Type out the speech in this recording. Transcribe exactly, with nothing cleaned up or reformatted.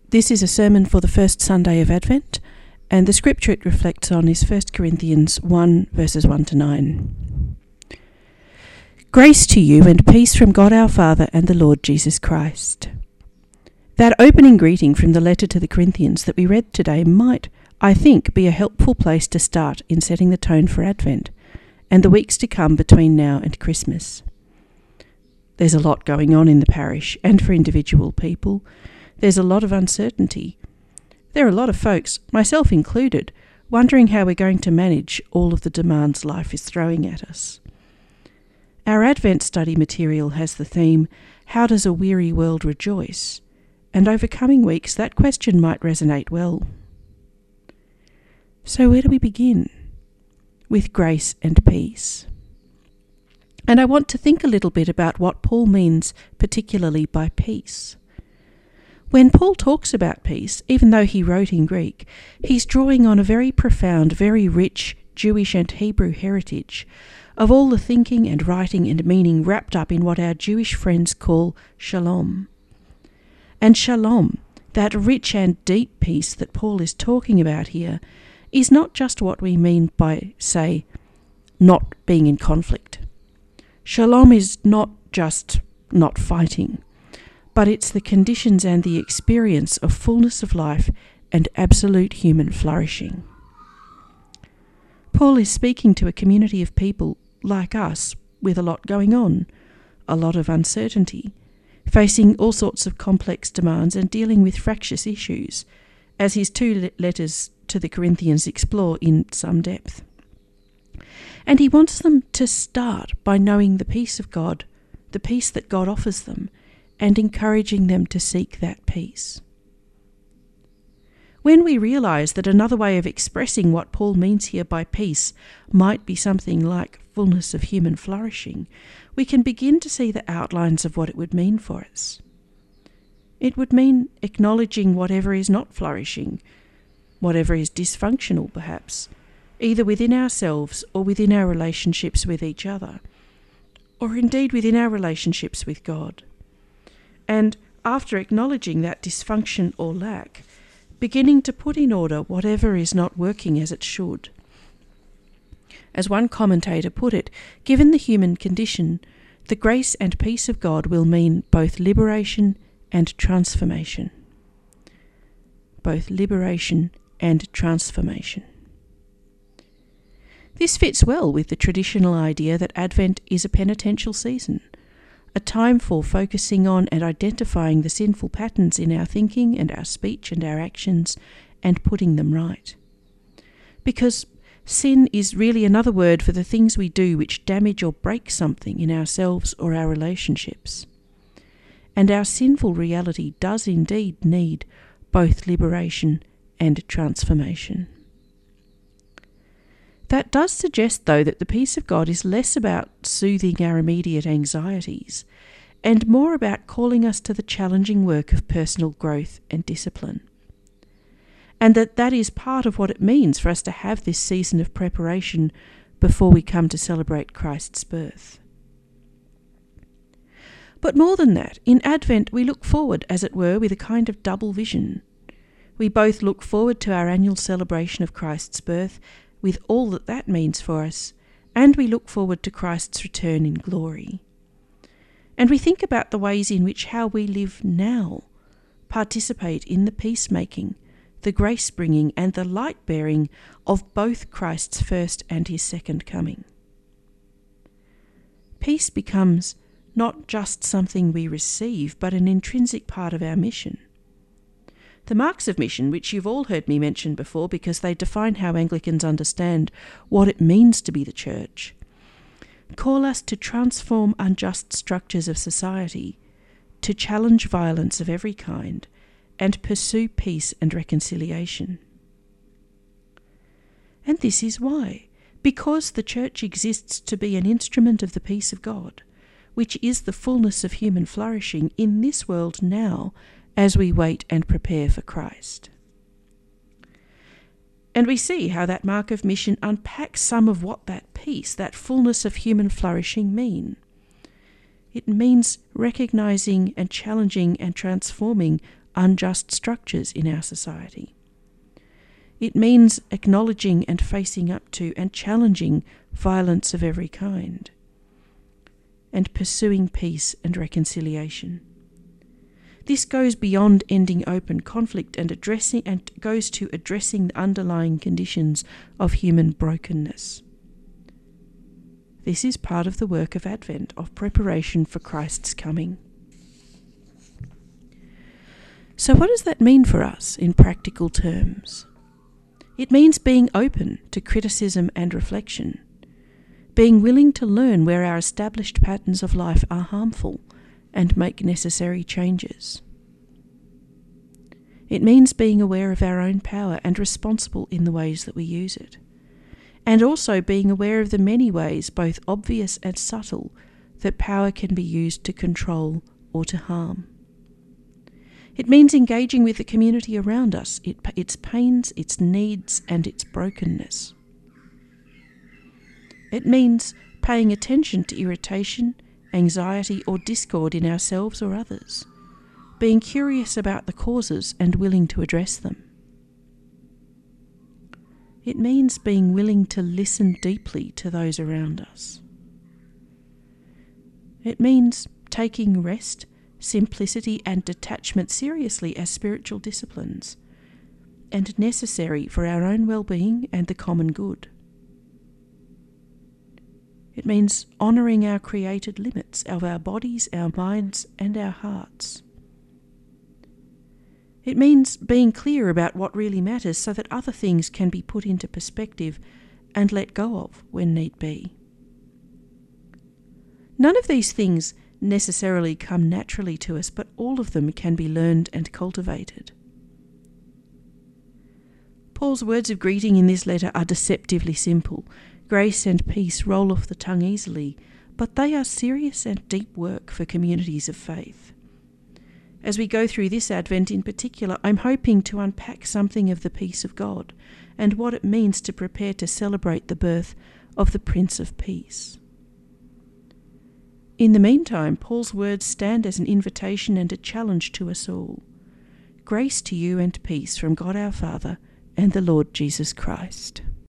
This is a sermon for the first Sunday of Advent, and the scripture it reflects on is First Corinthians one, verses one to nine. Grace to you and peace from God our Father and the Lord Jesus Christ. That opening greeting from the letter to the Corinthians that we read today might, I think, be a helpful place to start in setting the tone for Advent and the weeks to come between now and Christmas. There's a lot going on in the parish and for individual people. There's a lot of uncertainty. There are a lot of folks, myself included, wondering how we're going to manage all of the demands life is throwing at us. Our Advent study material has the theme, How Does a Weary World Rejoice? And over coming weeks that question might resonate well. So where do we begin? With grace and peace. And I want to think a little bit about what Paul means particularly by peace. When Paul talks about peace, even though he wrote in Greek, he's drawing on a very profound, very rich Jewish and Hebrew heritage of all the thinking and writing and meaning wrapped up in what our Jewish friends call shalom. And shalom, that rich and deep peace that Paul is talking about here, is not just what we mean by, say, not being in conflict. Shalom is not just not fighting, but it's the conditions and the experience of fullness of life and absolute human flourishing. Paul is speaking to a community of people like us with a lot going on, a lot of uncertainty, facing all sorts of complex demands and dealing with fractious issues, as his two letters to the Corinthians explore in some depth. And he wants them to start by knowing the peace of God, the peace that God offers them, and encouraging them to seek that peace. When we realise that another way of expressing what Paul means here by peace might be something like fullness of human flourishing, we can begin to see the outlines of what it would mean for us. It would mean acknowledging whatever is not flourishing, whatever is dysfunctional perhaps, either within ourselves or within our relationships with each other, or indeed within our relationships with God. And after acknowledging that dysfunction or lack, beginning to put in order whatever is not working as it should. As one commentator put it, given the human condition, the grace and peace of God will mean both liberation and transformation. Both liberation and transformation. This fits well with the traditional idea that Advent is a penitential season, a time for focusing on and identifying the sinful patterns in our thinking and our speech and our actions and putting them right. Because sin is really another word for the things we do which damage or break something in ourselves or our relationships. And our sinful reality does indeed need both liberation and transformation. That does suggest, though, that the peace of God is less about soothing our immediate anxieties and more about calling us to the challenging work of personal growth and discipline. And that that is part of what it means for us to have this season of preparation before we come to celebrate Christ's birth. But more than that, in Advent we look forward, as it were, with a kind of double vision. We both look forward to our annual celebration of Christ's birth, with all that that means for us, and we look forward to Christ's return in glory. And we think about the ways in which how we live now participate in the peacemaking, the grace-bringing and the light-bearing of both Christ's first and his second coming. Peace becomes not just something we receive, but an intrinsic part of our mission. The marks of mission, which you've all heard me mention before because they define how Anglicans understand what it means to be the Church, call us to transform unjust structures of society, to challenge violence of every kind, and pursue peace and reconciliation. And this is why, because the Church exists to be an instrument of the peace of God, which is the fullness of human flourishing in this world now, as we wait and prepare for Christ. And we see how that mark of mission unpacks some of what that peace, that fullness of human flourishing mean. It means recognising and challenging and transforming unjust structures in our society. It means acknowledging and facing up to and challenging violence of every kind, and pursuing peace and reconciliation. This goes beyond ending open conflict and addressing and goes to addressing the underlying conditions of human brokenness. This is part of the work of Advent, of preparation for Christ's coming. So what does that mean for us in practical terms? It means being open to criticism and reflection, being willing to learn where our established patterns of life are harmful and make necessary changes. It means being aware of our own power and responsible in the ways that we use it, and also being aware of the many ways, both obvious and subtle, that power can be used to control or to harm. It means engaging with the community around us, it, its pains, its needs, and its brokenness. It means paying attention to irritation, anxiety, or discord in ourselves or others, being curious about the causes and willing to address them. It means being willing to listen deeply to those around us. It means taking rest, simplicity, and detachment seriously as spiritual disciplines, and necessary for our own well-being and the common good. It means honouring our created limits of our bodies, our minds, and our hearts. It means being clear about what really matters so that other things can be put into perspective and let go of when need be. None of these things necessarily come naturally to us, but all of them can be learned and cultivated. Paul's words of greeting in this letter are deceptively simple. Grace and peace roll off the tongue easily, but they are serious and deep work for communities of faith. As we go through this Advent in particular, I'm hoping to unpack something of the peace of God and what it means to prepare to celebrate the birth of the Prince of Peace. In the meantime, Paul's words stand as an invitation and a challenge to us all. Grace to you and peace from God our Father and the Lord Jesus Christ.